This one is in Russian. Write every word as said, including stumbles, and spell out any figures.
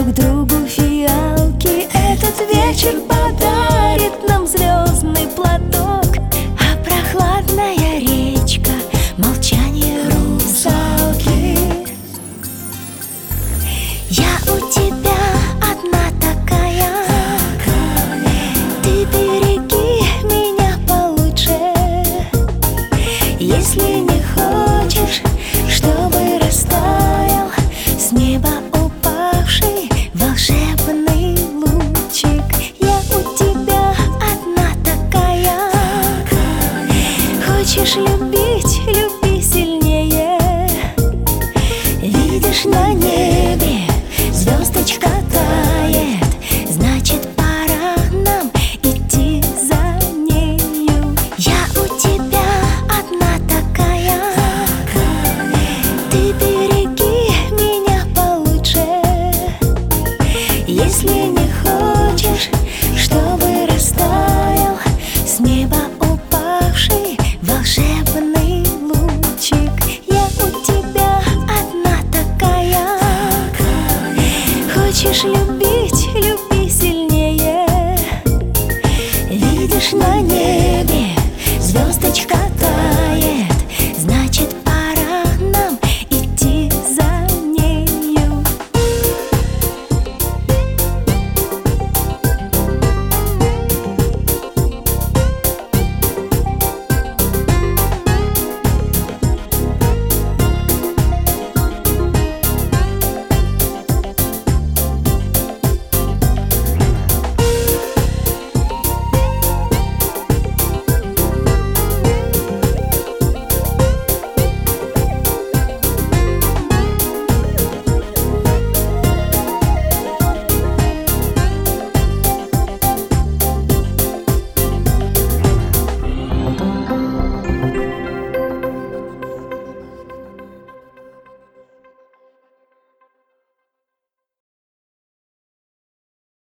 друг другу фиалки. Этот вечер подарит нам звездный платок, а прохладная речка — молчание русалки. Я у тебя одна такая, ты береги меня получше. Если не хочешь, чтобы растаял с неба упавший волшебный лучик. Я у тебя одна такая. Хочешь любить, люби сильнее. Видишь, на небе звездочка тает, значит, пора нам идти за нею. Я у тебя одна такая, ты береги меня получше. Если не хочешь, чтобы растаял с неба упавший волшебный лучик. Я у тебя одна такая. Хочешь любить, любить.